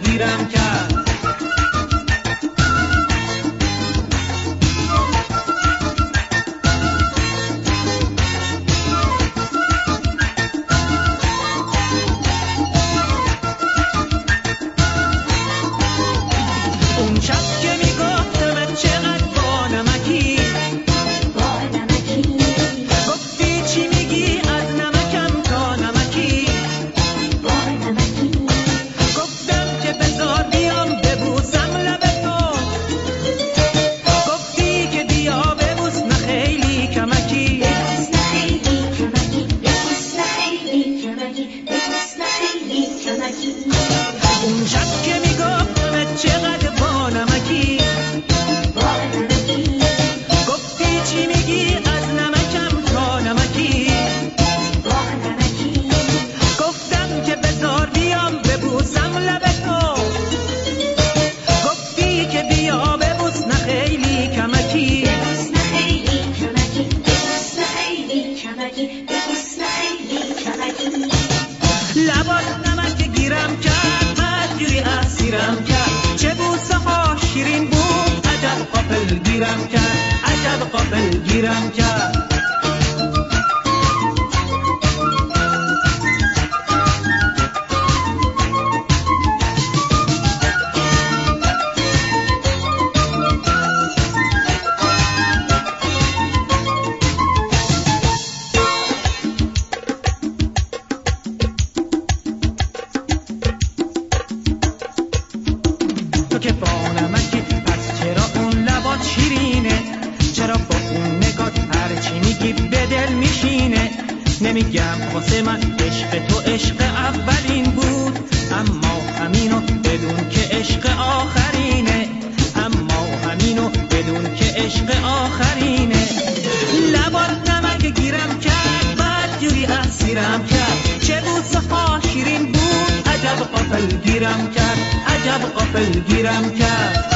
گیرم کرد. اون شب که میگفتم چقدر با نمکی، گفتی چی میگی از نمکم تا نمکی، گفتم که بذار بیام ببوسم لب تو، گفتی که بیا ببوس نه خیلی کمکی. اون شب که میگفتم چقدر با نمکی، گفتی چی میگی از نمکم تا نمکی، گفتم که بذار بیام ببوسم لب تو، گفتی که بیا ببوس نه خیلی کمکی. لبات نمک گیرم کرد، بدجوری اسیرم کرد، چه بوسه ها شیرین بود، عجب غافل گیرم کرد، عجب غافل گیرم کرد. تو که با نمکی پس چرا اون لبات شیرینه، چرا با اون نگات هرچی میگی به دل میشینه. نمیگم واسه من عشق تو عشق اولین بود، اما همینو بدون که عشق آخرینه، اما همینو بدون که عشق آخرینه. لبات نمک گیرم کرد، بدجوری اسیرم کرد، چه بوسه ها شیرین بود، عجب غافل گیرم کرد، عجب غافل گیرم کرد.